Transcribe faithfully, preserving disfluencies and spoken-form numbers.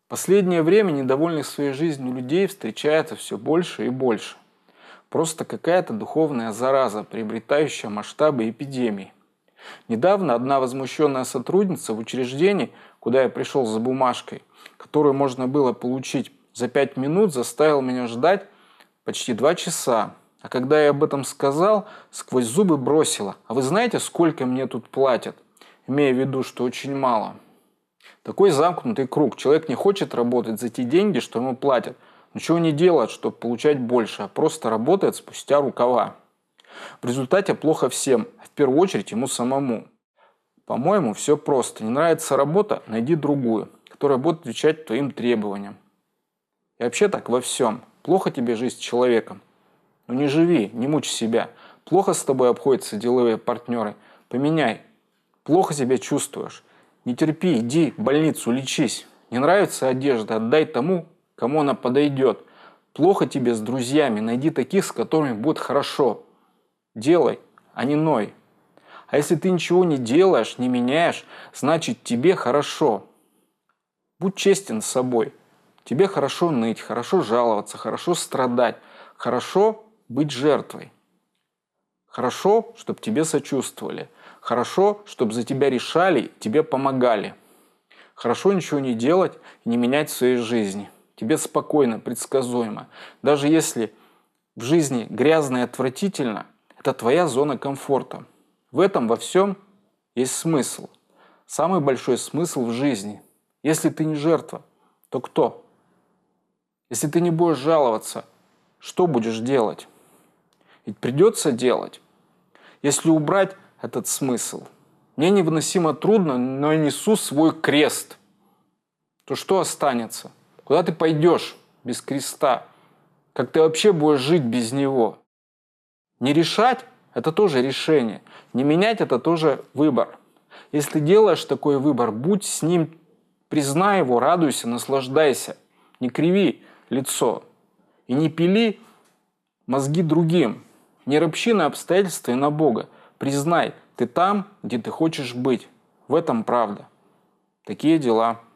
Последнее время недовольных своей жизнью людей встречается все больше и больше. Просто какая-то духовная зараза, приобретающая масштабы эпидемии. Недавно одна возмущенная сотрудница в учреждении, куда я пришел за бумажкой, которую можно было получить за пять минут, заставила меня ждать почти два часа. А когда я об этом сказал, сквозь зубы бросила: «А вы знаете, сколько мне тут платят?» Имея в виду, что очень мало. Такой замкнутый круг. Человек не хочет работать за те деньги, что ему платят. Ничего не делает, чтобы получать больше, а просто работает спустя рукава. В результате плохо всем, а в первую очередь ему самому. По-моему, все просто. Не нравится работа — найди другую, которая будет отвечать твоим требованиям. И вообще так во всем. Плохо тебе жить с человеком? Ну не живи, не мучь себя. Плохо с тобой обходятся деловые партнеры? Поменяй. Плохо себя чувствуешь? Не терпи, иди в больницу, лечись. Не нравится одежда — отдай тому, кому она подойдет. Плохо тебе с друзьями — найди таких, с которыми будет хорошо. Делай, а не ной. А если ты ничего не делаешь, не меняешь, значит тебе хорошо. Будь честен с собой. Тебе хорошо ныть, хорошо жаловаться, хорошо страдать, хорошо быть жертвой. Хорошо, чтобы тебе сочувствовали. Хорошо, чтобы за тебя решали, тебе помогали. Хорошо ничего не делать и не менять в своей жизни. Тебе спокойно, предсказуемо. Даже если в жизни грязно и отвратительно, это твоя зона комфорта. В этом во всем есть смысл. Самый большой смысл в жизни. Если ты не жертва, то кто? Если ты не будешь жаловаться, что будешь делать? Ведь придется делать. Если убрать этот смысл, мне невыносимо трудно, но я несу свой крест, то что останется? Куда ты пойдешь без креста? Как ты вообще будешь жить без него? Не решать – это тоже решение. Не менять – это тоже выбор. Если ты делаешь такой выбор, будь с ним, признай его, радуйся, наслаждайся. Не криви лицо и не пили мозги другим. Не ропщи на обстоятельства и на Бога. Признай, ты там, где ты хочешь быть. В этом правда. Такие дела.